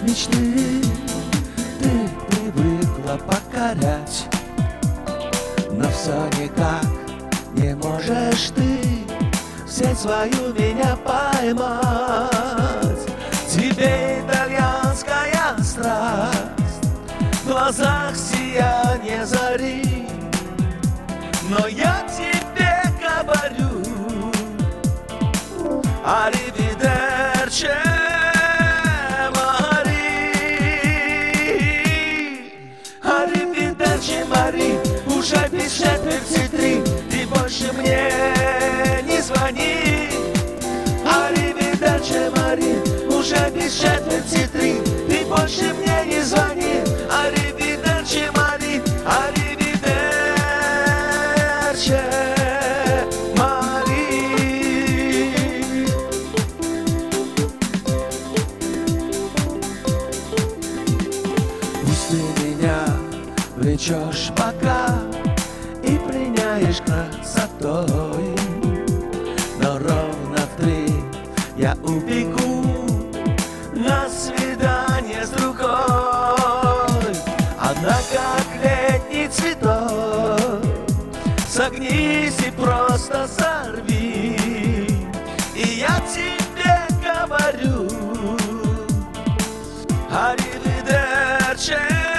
мечты ты привыкла покорять, но все никак не можешь ты в сеть свою меня поймать. Тебе итальянская страсть, в глазах сияние зари, но я тебе говорю: Аривидерчи, Мари, уже без четверти 3, и больше мне не звони. Аривидерчи, Мари, уже без четверти 3, и больше мне не звони. Аривидерчи, Мари, аривидерчи, Мари. Пусть ты меня влечешь пока и пленяешь красотой, но ровно в 3 я убегу на свидание с другой. Она как летний цветок, согнись и просто сорви. И я тебе говорю: Аривидерчи,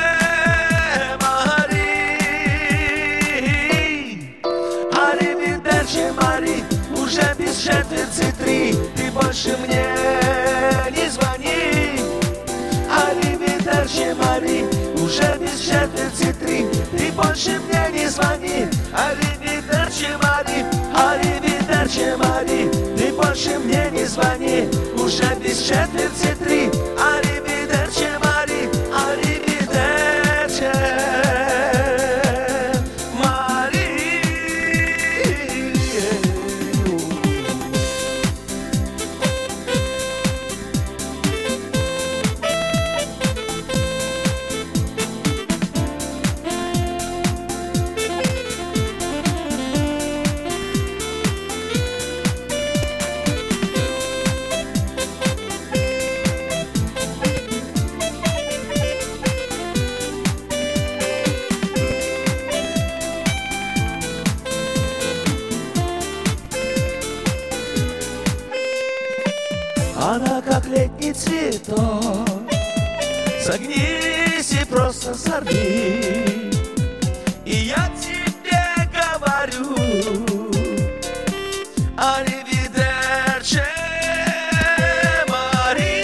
Мари, уже без четверти 3, ты больше мне не звони. Аривидерчи, Мари, уже без четверти 3, ты больше мне не звони. Аривидерчи, Мари, аривидерчи, Мари, ты больше мне не звони. Уже без четверти 3, аривидерчи, Мари, аривидерчи. Она как летний цветок, согнись и просто сорви. И я тебе говорю: Аривидерчи, Мари.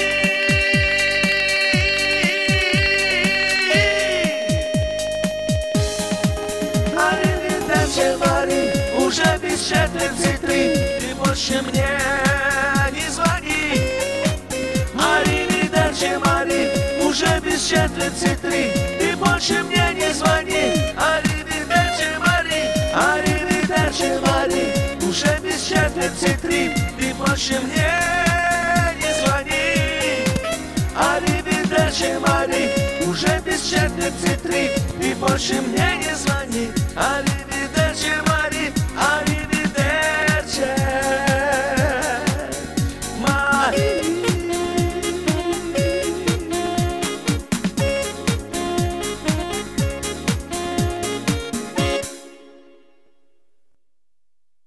Аривидерчи, Мари, уже без четверти 3, ты больше мне не звони. Аривидерчи, Мари, уже без четверти 3, ты больше мне не звони. Аривидерчи, Мари, аривидерчи, Мари, уже без четверти 3, ты больше мне не звони. Аривидерчи, Мари, уже без четверти 3, ты больше мне не звони. Аривидерчи, Мари,